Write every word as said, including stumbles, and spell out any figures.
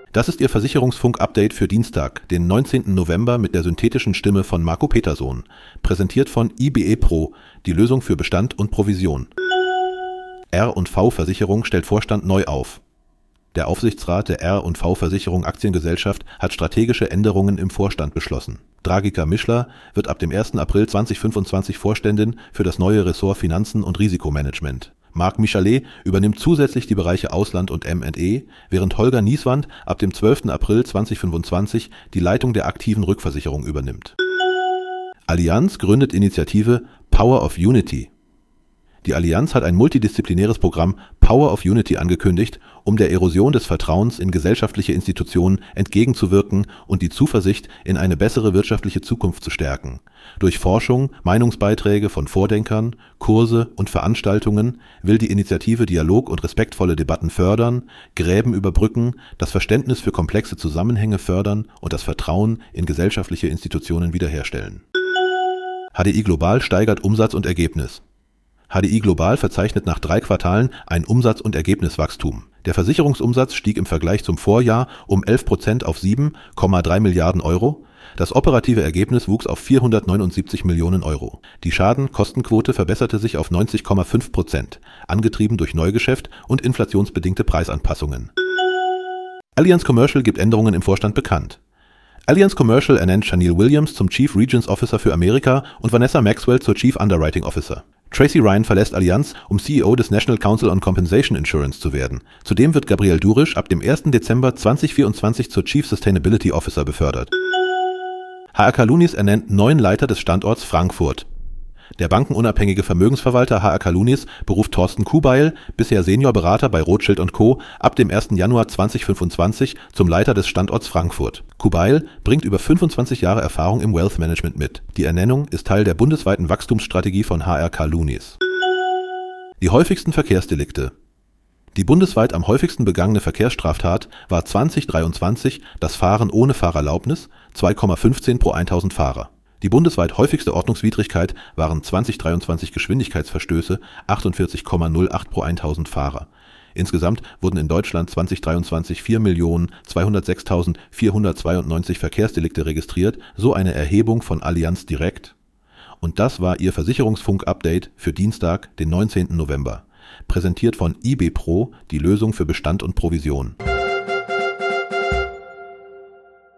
Das ist Ihr Versicherungsfunk-Update für Dienstag, den neunzehnten November mit der synthetischen Stimme von Marco Petersohn. Präsentiert von I B E Pro, die Lösung für Bestand und Provision. R und V Versicherung stellt Vorstand neu auf. Der Aufsichtsrat der R und V Versicherung Aktiengesellschaft hat strategische Änderungen im Vorstand beschlossen. Dragika Mischler wird ab dem ersten April zweitausendfünfundzwanzig Vorständin für das neue Ressort Finanzen und Risikomanagement. Marc Michalet übernimmt zusätzlich die Bereiche Ausland und M und E, während Holger Nieswand ab dem zwölften April zweitausendfünfundzwanzig die Leitung der aktiven Rückversicherung übernimmt. Allianz gründet Initiative Power of Unity. Die Allianz hat ein multidisziplinäres Programm Power of Unity angekündigt, um der Erosion des Vertrauens in gesellschaftliche Institutionen entgegenzuwirken und die Zuversicht in eine bessere wirtschaftliche Zukunft zu stärken. Durch Forschung, Meinungsbeiträge von Vordenkern, Kurse und Veranstaltungen will die Initiative Dialog und respektvolle Debatten fördern, Gräben überbrücken, das Verständnis für komplexe Zusammenhänge fördern und das Vertrauen in gesellschaftliche Institutionen wiederherstellen. H D I Global steigert Umsatz und Ergebnis. H D I Global verzeichnet nach drei Quartalen ein Umsatz- und Ergebniswachstum. Der Versicherungsumsatz stieg im Vergleich zum Vorjahr um elf Prozent auf sieben Komma drei Milliarden Euro. Das operative Ergebnis wuchs auf vierhundertneunundsiebzig Millionen Euro. Die Schaden-Kostenquote verbesserte sich auf neunzig Komma fünf Prozent, angetrieben durch Neugeschäft und inflationsbedingte Preisanpassungen. Allianz Commercial gibt Änderungen im Vorstand bekannt. Allianz Commercial ernennt Shanil Williams zum Chief Regions Officer für Amerika und Vanessa Maxwell zur Chief Underwriting Officer. Tracy Ryan verlässt Allianz, um C E O des National Council on Compensation Insurance zu werden. Zudem wird Gabriel Durisch ab dem ersten Dezember zweitausendvierundzwanzig zur Chief Sustainability Officer befördert. H R K Lunis ernennt neuen Leiter des Standorts Frankfurt. Der bankenunabhängige Vermögensverwalter H R K Lunis beruft Thorsten Kuhbeil, bisher Seniorberater bei Rothschild und Co., ab dem ersten Januar zweitausendfünfundzwanzig zum Leiter des Standorts Frankfurt. Kuhbeil bringt über fünfundzwanzig Jahre Erfahrung im Wealth Management mit. Die Ernennung ist Teil der bundesweiten Wachstumsstrategie von H R K Lunis. Die häufigsten Verkehrsdelikte. Die bundesweit am häufigsten begangene Verkehrsstraftat war zweitausenddreiundzwanzig das Fahren ohne Fahrerlaubnis, zwei Komma fünfzehn pro tausend Fahrer. Die bundesweit häufigste Ordnungswidrigkeit waren zweitausenddreiundzwanzig Geschwindigkeitsverstöße, achtundvierzig Komma null acht pro tausend Fahrer. Insgesamt wurden in Deutschland zweitausenddreiundzwanzig vier Millionen zweihundertsechstausendvierhundertzweiundneunzig Verkehrsdelikte registriert, so eine Erhebung von Allianz Direkt. Und das war Ihr Versicherungsfunk-Update für Dienstag, den neunzehnten November. Präsentiert von I B Pro, die Lösung für Bestand und Provision.